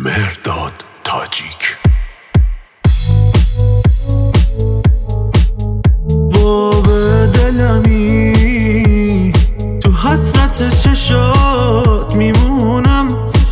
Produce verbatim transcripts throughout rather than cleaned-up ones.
مهرداد تاجیک. باب دلمی تو حسرت چشات میمونم،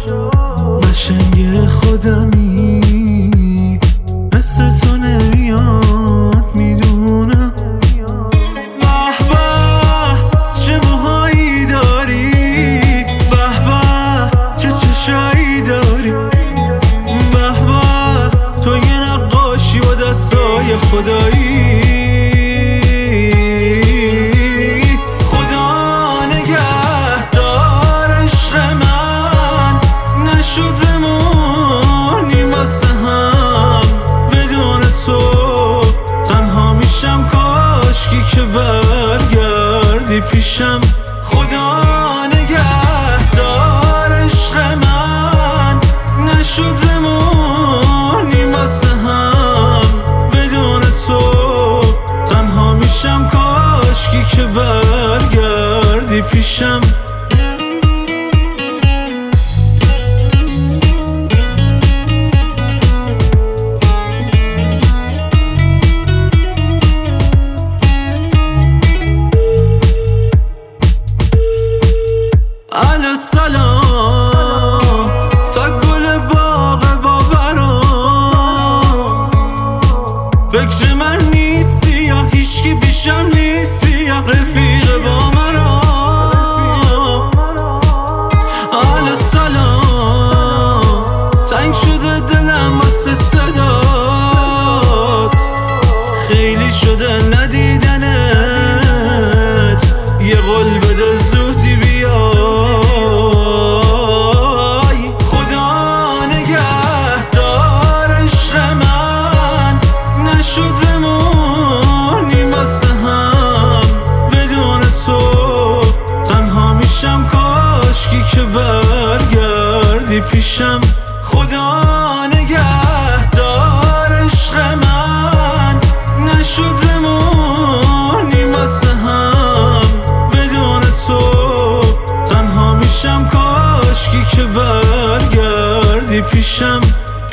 قشنگ خودمی مثل تو نمیاد میدونم. به به چه موهایی داری، به به چه چشایی داری، به به تو یه نقاشی با دستای خدایی. که برگردی پیشم، خدا نگهدار عشق من، نشد بمونیم واسه هم. بدون تو تنها میشم، کاشکی که برگردی پیشم. الو سلام تا گل باغ باورم، فکر من نیستی یا هیچکی پیشم نیست، بیا رفیق با مرا. الو سلام تنگ شده دلم واسه صدات، خیلی شده ندیدنت، یه قول بده زودی بیا. که برگردی پیشم، خدا نگهدار عشق من، نشد بمونیم واسه هم. بدون تو تنها میشم، کاشکی که برگردی پیشم.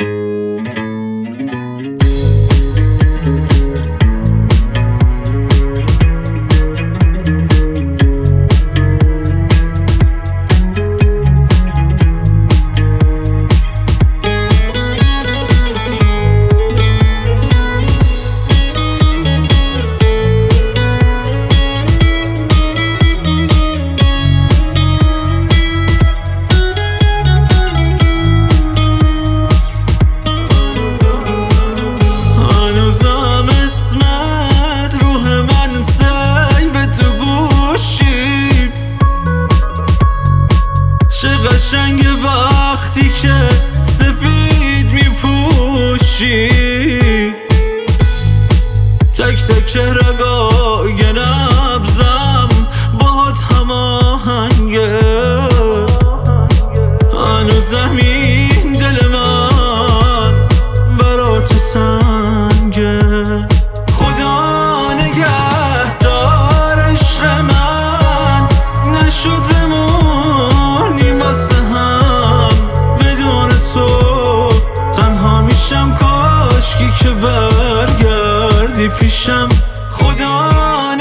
قشنگ وقتی که سفید میپوشی، تک تک رگای نبضم باهات هماهنگه. هنوزم این دل من برا تو تنگه، خدا نگهدار عشق من، نشد بمونیم واسه هم. بدون تو تنها میشم، کاشکی که برگردی پیشم. خدا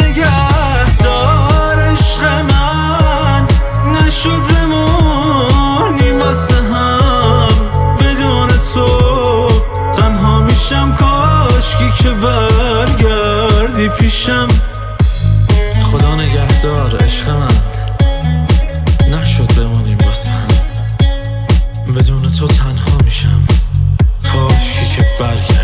نگهدار عشق من، نشد بمونیم واسه هم. بدون تو تنها میشم، کاشکی که برگردی پیشم. خدا نگهدار عشق من، نشد بمونیم واسه هم. بدون تو تنها میشم، کاشکی که برگردی